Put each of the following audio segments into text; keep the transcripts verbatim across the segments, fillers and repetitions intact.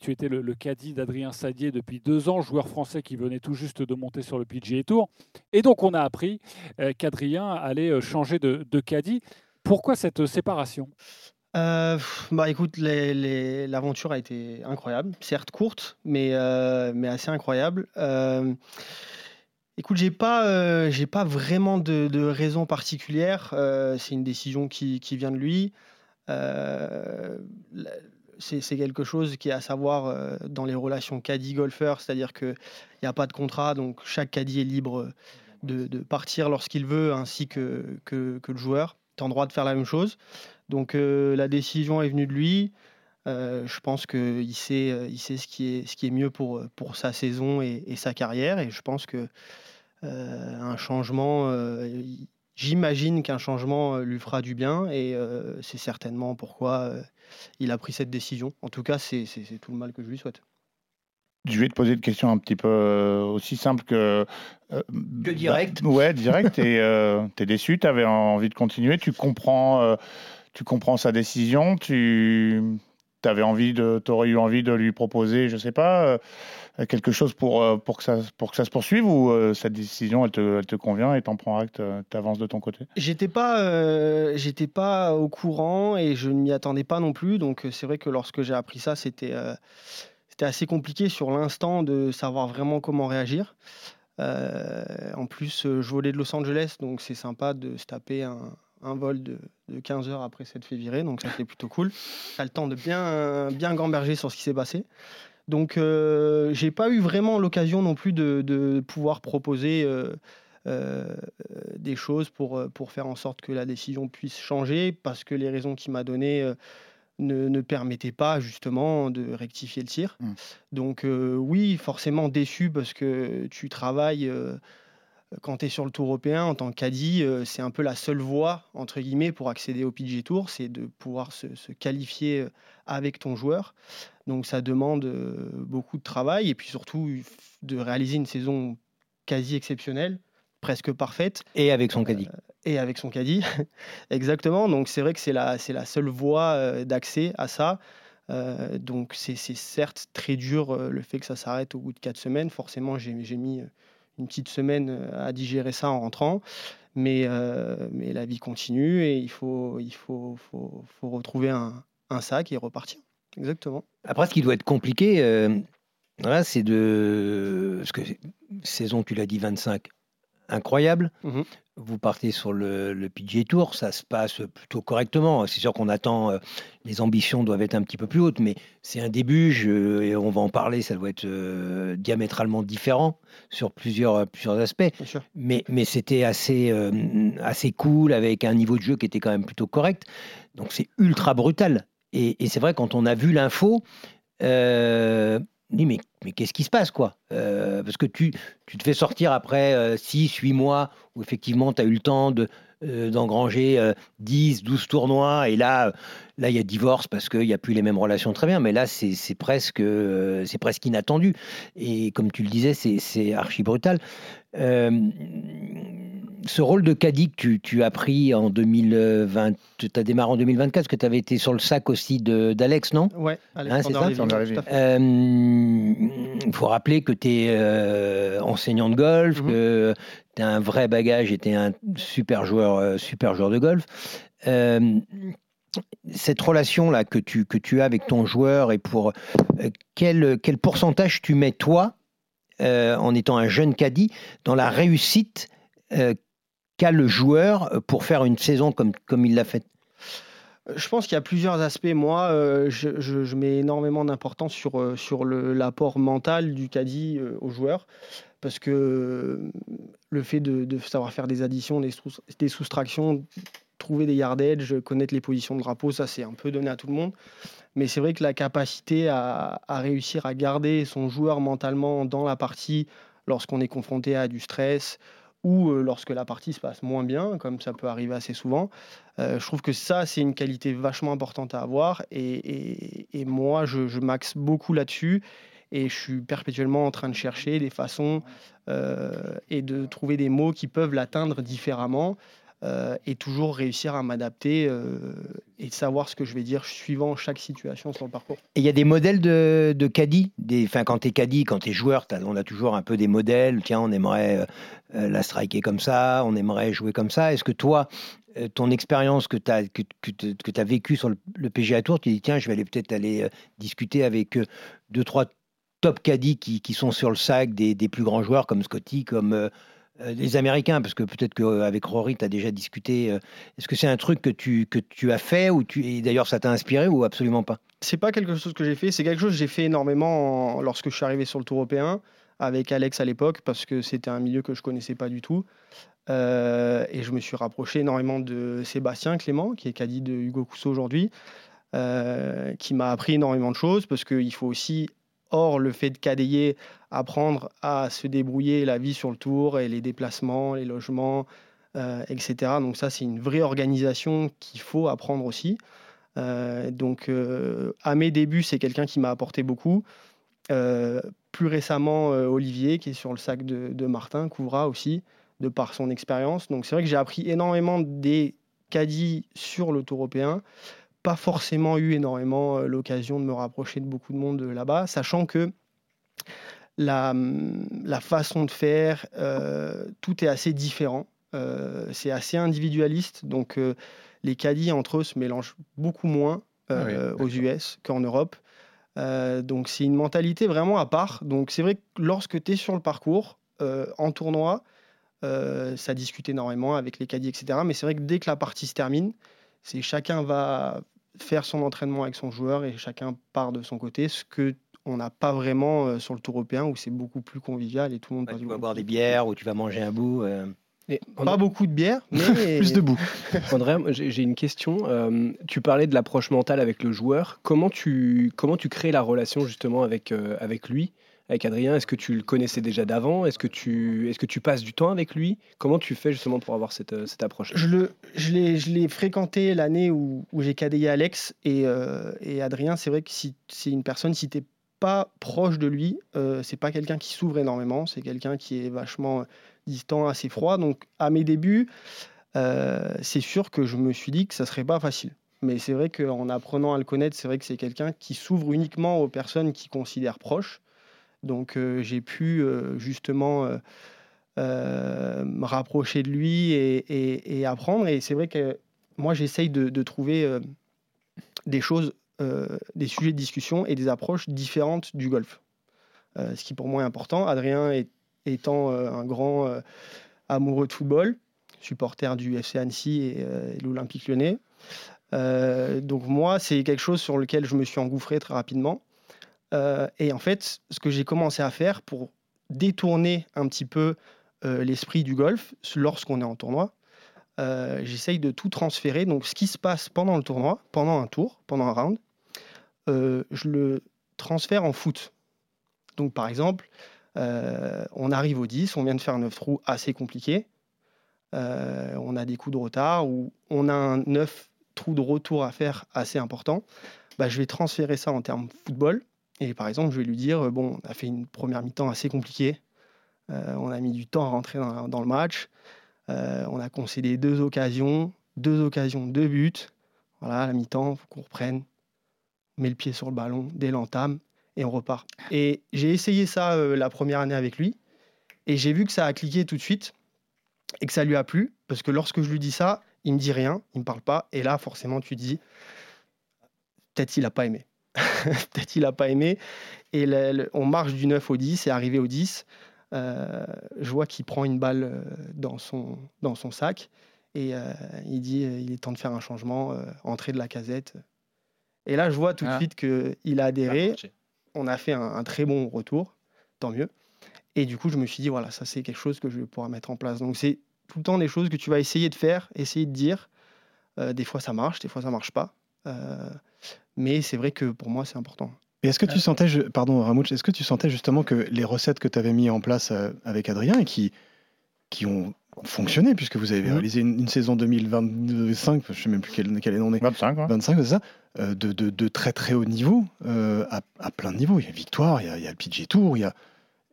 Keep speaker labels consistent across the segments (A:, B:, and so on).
A: tu étais le, le caddie d'Adrien Sadier depuis deux ans, joueur français qui venait tout juste de monter sur le P G A Tour. Et donc, on a appris euh, qu'Adrien allait euh, changer de, de caddie. Pourquoi cette séparation?
B: Euh, bah écoute, les- les- l'aventure a été incroyable, certes courte, mais, euh, mais assez incroyable. Euh, écoute, j'ai pas, euh, j'ai pas vraiment de, de raison particulière. Euh, c'est une décision qui, qui vient de lui. Euh, la- c'est, c'est quelque chose qui est à savoir euh, dans les relations caddie-golfeur, c'est-à-dire qu'il n'y a pas de contrat, donc chaque caddie est libre de, de partir lorsqu'il veut, ainsi que, que, que le joueur. Tu as le droit de faire la même chose. Donc euh, la décision est venue de lui. Euh, je pense qu'il sait, euh, il sait ce qui est, ce qui est mieux pour, pour sa saison et, et sa carrière. Et je pense que euh, un changement, euh, il- j'imagine qu'un changement euh, lui fera du bien. Et euh, c'est certainement pourquoi euh, il a pris cette décision. En tout cas, c'est, c'est, c'est tout le mal que je lui souhaite.
C: Je vais te poser une question un petit peu euh, aussi simple que... euh,
D: Que direct.
C: bah, ouais, direct. Et euh, tu es déçu, tu avais envie de continuer, tu comprends, euh, tu comprends sa décision, tu avais envie de, t'aurais eu envie de lui proposer, je sais pas, euh, quelque chose pour, euh, pour, que ça, pour que ça se poursuive, ou euh, cette décision, elle te, elle te convient et t'en prends acte, tu avances de ton côté?
B: J'étais pas, euh, j'étais pas au courant et je ne m'y attendais pas non plus. Donc euh, c'est vrai que lorsque j'ai appris ça, c'était, euh, c'était assez compliqué sur l'instant de savoir vraiment comment réagir. Euh, en plus, euh, je volais de Los Angeles, donc c'est sympa de se taper un, un vol de, de quinze heures après s'être fait virer. Donc ça, c'est plutôt cool. Tu as le temps de bien, bien gamberger sur ce qui s'est passé. Donc, euh, j'ai pas eu vraiment l'occasion non plus de, de pouvoir proposer euh, euh, des choses pour, euh, pour faire en sorte que la décision puisse changer, parce que les raisons qu'il m'a données euh, ne, ne permettaient pas justement de rectifier le tir.
C: Mm.
B: Donc, euh, oui, forcément déçu parce que tu travailles. Euh, quand tu es sur le Tour européen en tant que caddie, euh, c'est un peu la seule voie, entre guillemets, pour accéder au P G A Tour, c'est de pouvoir se, se qualifier euh, avec ton joueur. Donc ça demande euh, beaucoup de travail et puis surtout de réaliser une saison quasi exceptionnelle, presque parfaite,
D: Et avec son caddie.
B: et avec son caddie. Exactement. Donc c'est vrai que c'est la, c'est la seule voie euh, d'accès à ça. Euh, donc c'est, c'est certes très dur euh, le fait que ça s'arrête au bout de quatre semaines. Forcément, j'ai, j'ai mis euh, une petite semaine euh, à digérer ça en rentrant. Mais, euh, mais la vie continue et il faut, il faut, faut, faut retrouver un, un sac et repartir. Exactement.
D: Après, ce qui doit être compliqué, euh, voilà, c'est de... Parce que saison, tu l'as dit, vingt-cinq, incroyable.
B: Mhm.
D: Vous partez sur le, le P G A Tour, ça se passe plutôt correctement. C'est sûr qu'on attend, euh, les ambitions doivent être un petit peu plus hautes, mais c'est un début, je- et on va en parler, ça doit être euh, diamétralement différent sur plusieurs, plusieurs aspects.
B: Bien sûr.
D: Mais, mais c'était assez, euh, assez cool, avec un niveau de jeu qui était quand même plutôt correct. Donc c'est ultra brutal. Et, et c'est vrai, quand on a vu l'info, euh, on dit, mais, mais qu'est-ce qui se passe, quoi? Euh, parce que tu, tu te fais sortir après six huit mois où effectivement tu as eu le temps de, euh, d'engranger euh, dix douze tournois, et là, euh, là il y a divorce parce qu'il n'y a plus les mêmes relations, très bien, mais là c'est, c'est, presque, euh, c'est presque inattendu. Et comme tu le disais, c'est, c'est archi brutal. Euh, ce rôle de caddie que tu, tu as pris en deux mille vingt, tu as démarré en deux mille vingt-quatre, parce que tu avais été sur le sac aussi de, d'Alex, non?
B: Ouais,
D: Hein, c'est
B: Alexander
D: ça
B: Lévy,
C: Alexander
B: tout à fait.
D: Il faut rappeler que tu es euh, enseignant de golf,
B: Mhm.
D: que tu as un vrai bagage et tu es un super joueur, euh, super joueur de golf. Euh, cette relation-là que tu, que tu as avec ton joueur, et pour euh, quel, quel pourcentage tu mets, toi, euh, en étant un jeune caddie, dans la réussite euh, qu'a le joueur pour faire une saison comme, comme il l'a fait?
B: Je pense qu'il y a plusieurs aspects. Moi, euh, je, je- je mets énormément d'importance sur, euh, sur le- l'apport mental du caddie euh, au joueur. Parce que euh, le fait de, de savoir faire des additions, des, sous- des soustractions, trouver des yard edge, connaître les positions de drapeau, ça c'est un peu donné à tout le monde. Mais c'est vrai que la capacité à, à réussir à garder son joueur mentalement dans la partie lorsqu'on est confronté à du stress ou euh, lorsque la partie se passe moins bien, comme ça peut arriver assez souvent, euh, je trouve que ça, c'est une qualité vachement importante à avoir. Et, et- et moi, je, je m'axe beaucoup là-dessus. Et je suis perpétuellement en train de chercher des façons euh, et de trouver des mots qui peuvent l'atteindre différemment. euh, et toujours réussir à m'adapter euh, et savoir ce que je vais dire suivant chaque situation sur le parcours.
D: Et il y a des modèles de, de caddie, des, enfin, quand tu es caddie, quand tu es joueur, t'as, on a toujours un peu des modèles. Tiens, on aimerait euh, la striker comme ça, on aimerait jouer comme ça. Est-ce que toi, euh, ton expérience que tu as que, que, que vécue sur le, le P G A Tour, tu dis tiens, je vais aller peut-être aller euh, discuter avec euh, deux, trois top caddies qui, qui sont sur le sac des, des plus grands joueurs comme Scotty, comme euh, euh, les Américains, parce que peut-être qu'avec Rory, tu as déjà discuté. Euh, est-ce que c'est un truc que tu, que tu as fait ou tu, et d'ailleurs ça t'a inspiré ou absolument pas?
B: C'est pas quelque chose que j'ai fait, c'est quelque chose que j'ai fait énormément en- lorsque je suis arrivé sur le Tour européen avec Alex à l'époque, parce que c'était un milieu que je connaissais pas du tout. Euh, et je me suis rapproché énormément de Sébastien Clément, qui est caddie de Hugo Cousseau aujourd'hui, euh, qui m'a appris énormément de choses, parce qu'il faut aussi, hors le fait de cadayer, apprendre à se débrouiller la vie sur le Tour et les déplacements, les logements, euh, et cetera. Donc ça, c'est une vraie organisation qu'il faut apprendre aussi. Euh, donc, euh, à mes débuts, c'est quelqu'un qui m'a apporté beaucoup. Euh, plus récemment, euh, Olivier, qui est sur le sac de, de Martin, Couvra aussi, de par son expérience. Donc, c'est vrai que j'ai appris énormément des caddies sur le Tour européen. Pas forcément eu énormément euh, l'occasion de me rapprocher de beaucoup de monde euh, là-bas, sachant que la, la façon de faire, euh, tout est assez différent. Euh, c'est assez individualiste. Donc, euh, les caddies entre eux se mélangent beaucoup moins euh,
E: Ah oui,
B: aux U S qu'en Europe. Euh, donc c'est une mentalité vraiment à part. Donc c'est vrai que lorsque tu es sur le parcours, euh, en tournoi, euh, ça discute énormément avec les caddies, et cetera. Mais c'est vrai que dès que la partie se termine, c'est chacun va faire son entraînement avec son joueur et chacun part de son côté, ce que on n'a pas vraiment euh, sur le Tour européen où c'est beaucoup plus convivial et tout le monde
D: Ouais,
B: passe
D: tu vas
B: beaucoup
D: boire
B: plus
D: des bières ou tu vas manger un bout. euh.
E: Et
B: Pas beaucoup de bière, mais
E: plus debout. André, j'ai j'ai une question. Euh, tu parlais de l'approche mentale avec le joueur. Comment tu, comment tu crées la relation justement avec, euh, avec lui, avec Adrien? Est-ce que tu le connaissais déjà d'avant? Est-ce que tu, est-ce que tu passes du temps avec lui? Comment tu fais justement pour avoir cette, euh, cette approche?
B: Je, le, je, l'ai, je l'ai fréquenté l'année où, où j'ai cadayé Alex et, euh, et Adrien. C'est vrai que si c'est une personne, si tu n'es pas proche de lui, euh, c'est pas quelqu'un qui s'ouvre énormément. C'est quelqu'un qui est vachement distant, assez froid. Donc à mes débuts, euh, c'est sûr que je me suis dit que ça serait pas facile. Mais c'est vrai qu'en apprenant à le connaître, c'est vrai que c'est quelqu'un qui s'ouvre uniquement aux personnes qu'il considère proches. Donc euh, j'ai pu euh, justement euh, euh, me rapprocher de lui et, et- et apprendre. Et c'est vrai que moi, j'essaye de, de trouver euh, des choses, euh, des sujets de discussion et des approches différentes du golf. Euh, ce qui pour moi est important. Adrien est- étant euh, un grand euh, amoureux de football, supporter du F C Annecy et, euh, et l'Olympique Lyonnais. Euh, donc moi, c'est quelque chose sur lequel je me suis engouffré très rapidement. Euh, et en fait, ce que j'ai commencé à faire pour détourner un petit peu euh, l'esprit du golf lorsqu'on est en tournoi, euh, j'essaye de tout transférer. Donc, ce qui se passe pendant le tournoi, pendant un tour, pendant un round, euh, je le transfère en foot. Donc, par exemple, euh, on arrive au dix, on vient de faire neuf trous assez compliqués. Euh, on a des coups de retard ou on a un neuf trous de retour à faire assez important. Bah, je vais transférer ça en termes football. Et par exemple, je vais lui dire, euh, bon, on a fait une première mi-temps assez compliquée. Euh, on a mis du temps à rentrer dans, dans le match. Euh, on a concédé deux occasions, deux occasions, deux buts. Voilà, à la mi-temps, il faut qu'on reprenne. On met le pied sur le ballon dès l'entame et on repart. Et j'ai essayé ça euh, la première année avec lui. Et j'ai vu que ça a cliqué tout de suite et que ça lui a plu. Parce que lorsque je lui dis ça, il me dit rien, il me parle pas. Et là, forcément, tu te dis, peut-être il n'a pas aimé. Peut-être il n'a pas aimé. Et le, le, on marche du neuf au dix, et arrivé au dix, euh, je vois qu'il prend une balle euh, dans, son, dans son sac. Et euh, il dit euh, il est temps de faire un changement, euh, entrée de la casette. Et là, je vois tout de
E: Ah.
B: suite qu'il a adhéré. On a fait un, un très bon retour, tant mieux. Et du coup, je me suis dit, voilà, ça c'est quelque chose que je vais pouvoir mettre en place. Donc c'est tout le temps des choses que tu vas essayer de faire, essayer de dire. Euh, des fois, ça marche, des fois, ça marche pas. Euh, mais c'est vrai que pour moi, c'est important.
F: Et est-ce que tu sentais, je- pardon Ramouche, est-ce que tu sentais justement que les recettes que tu avais mis en place euh, avec Adrien et qui, qui ont fonctionné, puisque vous avez
B: Mhm.
F: réalisé une, une saison deux mille vingt-cinq, je ne sais même plus quelle, quelle année on est,
C: vingt-cinq, ouais.
F: vingt-cinq, c'est ça, euh, de, de, de très très haut niveau, euh, à, à plein de niveaux. Il y a Victoire, il y a, il y a le P G A Tour, il y a...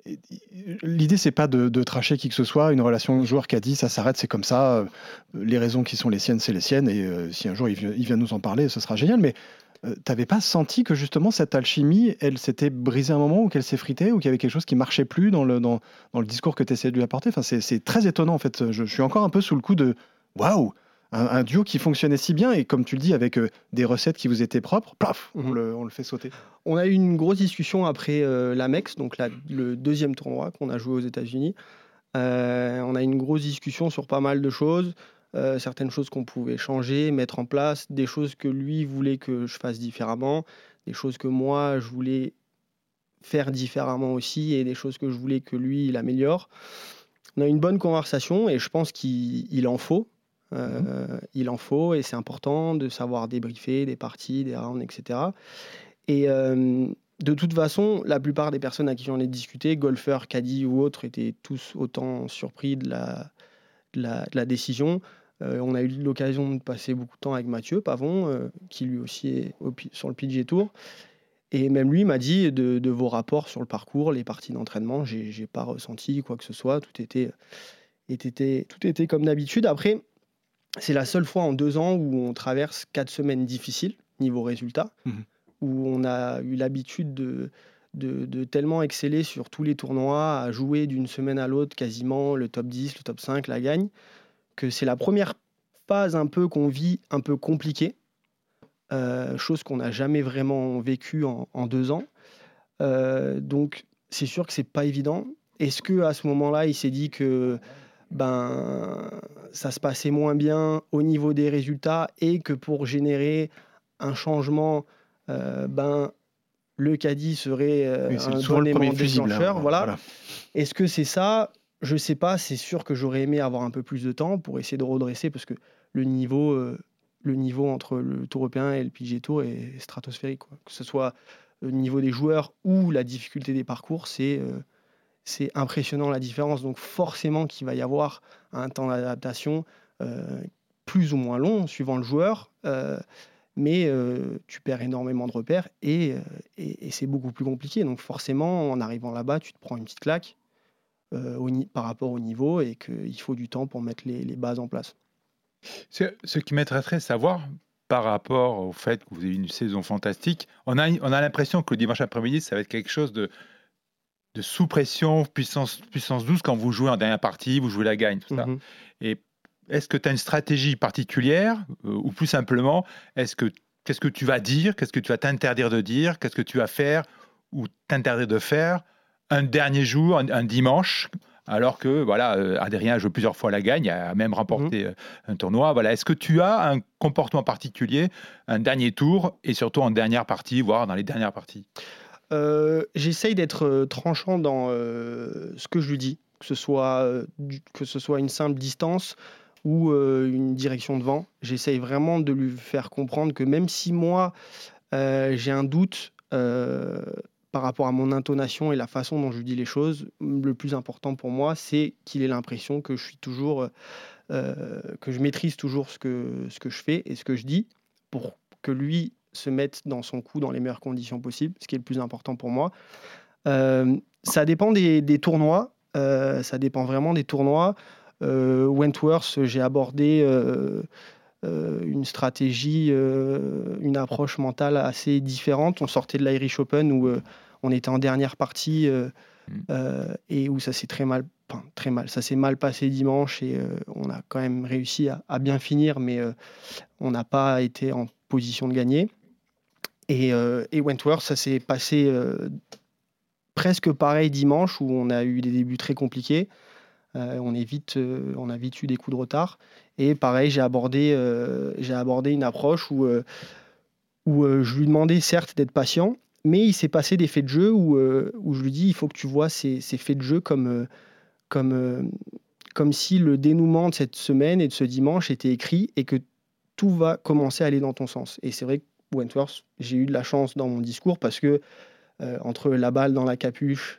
F: l'idée, c'est pas de, de tracher qui que ce soit. Une relation joueur-caddie, ça s'arrête, c'est comme ça. Euh, Les raisons qui sont les siennes, c'est les siennes. Et euh, si un jour il vient, il vient nous en parler, ce sera génial. Mais euh, t'avais pas senti que justement cette alchimie, elle s'était brisée à un moment, ou qu'elle s'effritait, ou qu'il y avait quelque chose qui marchait plus dans le, dans, dans le discours que tu essayais de lui apporter? Enfin, c'est, c'est très étonnant en fait. Je, je suis encore un peu sous le coup de waouh! Un, un duo qui fonctionnait si bien, et comme tu le dis, avec euh, des recettes qui vous étaient propres, plaf, on,
B: Mhm.
F: le, on le fait sauter.
B: On a eu une grosse discussion après euh, l'Amex, donc la- le deuxième tournoi qu'on a joué aux États-Unis. Euh, on a eu une grosse discussion sur pas mal de choses, euh, certaines choses qu'on pouvait changer, mettre en place, des choses que lui voulait que je fasse différemment, des choses que moi je voulais faire différemment aussi, et des choses que je voulais que lui il améliore. On a eu une bonne conversation et je pense qu'il il en faut. Euh, Il en faut, et c'est important de savoir débriefer des parties, des rounds, et cetera. Et euh, de toute façon, la plupart des personnes à qui j'en ai discuté, golfeurs, caddies ou autres, étaient tous autant surpris de la, de la, de la décision. Euh, on a eu l'occasion de passer beaucoup de temps avec Mathieu Pavon, euh, qui lui aussi est au P- sur le P G A Tour. Et même lui m'a dit de, de vos rapports sur le parcours, les parties d'entraînement, j'ai, j'ai pas ressenti quoi que ce soit. Tout était, était, tout était comme d'habitude. Après, c'est la seule fois en deux ans où on traverse quatre semaines difficiles niveau résultat,
F: Mhm.
B: où on a eu l'habitude de, de, de tellement exceller sur tous les tournois, à jouer d'une semaine à l'autre quasiment le top dix, le top cinq, la gagne, que c'est la première phase un peu qu'on vit un peu compliquée, euh, chose qu'on n'a jamais vraiment vécue en, en deux ans. Euh, donc c'est sûr que c'est pas évident. Est-ce que à ce moment-là, il s'est dit que ben ça se passait moins bien au niveau des résultats, et que pour générer un changement, euh, ben le caddie serait euh,
F: Oui, c'est
B: un
F: soit
B: bon
F: le premier
B: élément
F: fusible, hein,
B: déclencheur. Voilà.
F: voilà.
B: Est-ce que c'est ça? Je sais pas. C'est sûr que j'aurais aimé avoir un peu plus de temps pour essayer de redresser, parce que le niveau, euh, le niveau entre le Tour européen et le P G A Tour est stratosphérique, quoi. Que ce soit le niveau des joueurs ou la difficulté des parcours, c'est euh, c'est impressionnant la différence. Donc forcément qu'il va y avoir un temps d'adaptation euh, plus ou moins long suivant le joueur, euh, mais euh, tu perds énormément de repères, et, euh, et, et c'est beaucoup plus compliqué. Donc forcément, en arrivant là-bas, tu te prends une petite claque euh, au ni- par rapport au niveau, et qu'il faut du temps pour mettre les, les bases en place.
G: Ce, ce qui m'intéresserait de savoir, par rapport au fait que vous avez une saison fantastique, on a, on a l'impression que le dimanche après-midi, ça va être quelque chose de, de sous pression, puissance, puissance douze, quand vous jouez en dernière partie, vous jouez la gagne, tout ça.
B: Mhm.
G: Et est-ce que tu as une stratégie particulière, euh, ou plus simplement, est-ce que, qu'est-ce que tu vas dire, qu'est-ce que tu vas t'interdire de dire, qu'est-ce que tu vas faire ou t'interdire de faire un dernier jour, un, un dimanche, alors que voilà, euh, Adrien a joué plusieurs fois la gagne, a même remporté euh, un tournoi. Voilà, est-ce que tu as un comportement particulier, un dernier tour, et surtout en dernière partie, voire dans les dernières parties?
B: Euh, J'essaye d'être euh, tranchant dans euh, ce que je lui dis, que ce soit, euh, du- que ce soit une simple distance ou euh, une direction de vent. J'essaye vraiment de lui faire comprendre que même si moi, euh, j'ai un doute euh, par rapport à mon intonation et la façon dont je dis les choses, le plus important pour moi, c'est qu'il ait l'impression que je suis toujours, euh, que je maîtrise toujours ce que, ce que je fais et ce que je dis, pour que lui se mette dans son coup dans les meilleures conditions possibles, ce qui est le plus important pour moi. Euh, ça dépend des, des tournois, euh, ça dépend vraiment des tournois. Euh, Wentworth, j'ai abordé euh, euh, une stratégie, euh, une approche mentale assez différente. On sortait de l'Irish Open où euh, on était en dernière partie euh, euh, et où ça s'est très mal, enfin, très mal, ça s'est mal passé dimanche, et euh, on a quand même réussi à, à bien finir, mais euh, on n'a pas été en position de gagner. Et, euh, et Wentworth, ça s'est passé euh, presque pareil dimanche, où on a eu des débuts très compliqués. Euh, on, est vite, euh, on a vite eu des coups de retard. Et pareil, j'ai abordé, euh, j'ai abordé une approche où, euh, où euh, je lui demandais certes d'être patient, mais il s'est passé des faits de jeu où, euh, où je lui dis il faut que tu vois ces, ces faits de jeu comme, euh, comme, euh, comme si le dénouement de cette semaine et de ce dimanche était écrit, et que tout va commencer à aller dans ton sens. Et c'est vrai que Wentworth, j'ai eu de la chance dans mon discours, parce que euh, entre la balle dans la capuche,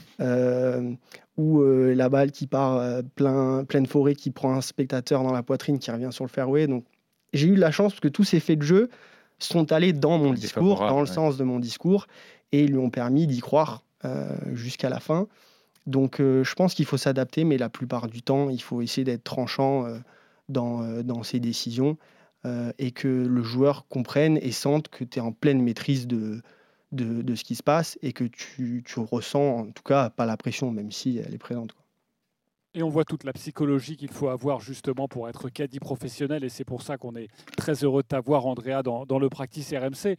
B: euh, ou euh, la balle qui part euh, plein, pleine forêt, qui prend un spectateur dans la poitrine, qui revient sur le fairway. Donc, j'ai eu de la chance parce que tous ces faits de jeu sont allés dans mon discours, dans le
G: ouais.
B: sens de mon discours, et ils lui ont permis d'y croire euh, jusqu'à la fin. Donc euh, je pense qu'il faut s'adapter, mais la plupart du temps, il faut essayer d'être tranchant euh, dans, euh, dans ses décisions euh, et que le joueur comprenne et sente que tu es en pleine maîtrise de, de, de ce qui se passe et que tu, tu ressens en tout cas pas la pression, même si elle est présente, quoi.
A: Et on voit toute la psychologie qu'il faut avoir justement pour être caddie professionnel. Et c'est pour ça qu'on est très heureux de t'avoir, Andrea, dans, dans le Practice R M C.